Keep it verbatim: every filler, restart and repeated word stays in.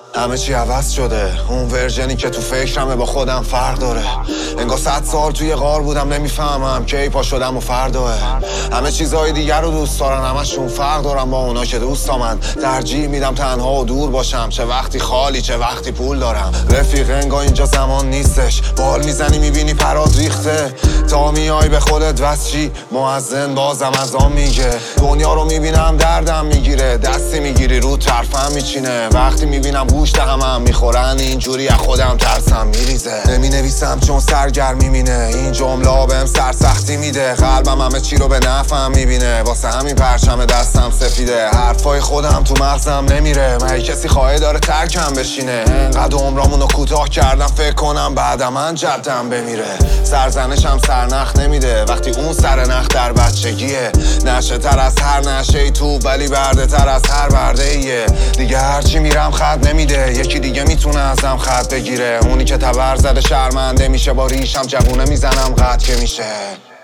همه چی عوض شده، اون ورژنی که تو فکرمه با خودم فرق داره. انگار صد سال توی غار بودم نمیفهمم کی پا شدم و فرداه. همه چیزای دیگر رو دوست دارن، همشون فرق دارم با اونا که دوستامن. ترجیح میدم تنها و دور باشم، چه وقتی خالی چه وقتی پول دارم. رفیق انگار اینجا زمان نیستش، بال میزنی میبینی پرات ریخته. تا میای به خودت وسچی مؤذن بازم از آن میگه. دنیا رو میبینم دردم میگیره، دستی میگیری رو طرفم میچینه. وقتی میبینم گوشت همم میخورن اینجوری از خودم ترسم میریزه. نمی نویسم چون سرگرمی مینه، این جمله بهم سرسختی میده. قلبم همه چی رو به نفعم میبینه، واسه همین پرچم دستم سفیده. حرفای خودم تو مغزم نمیره، مگه کسی خواهی داره ترکم بشینه. انقدر عمرامونو کوتاه کردم فکر کنم بعد من جدم بمیره. سرزنشم سرنخ نمیده وقتی اون سرنخ در بچگیه. نشه تر از هر نشه تو ولی برده تر از هر برده ایه. دیگه هرچی میرم خط نمیده، یکی دیگه میتونه ازم خط بگیره. اونی که تبر زده شرمنده میشه، با ریشم جوونه میزنم قد که میشه.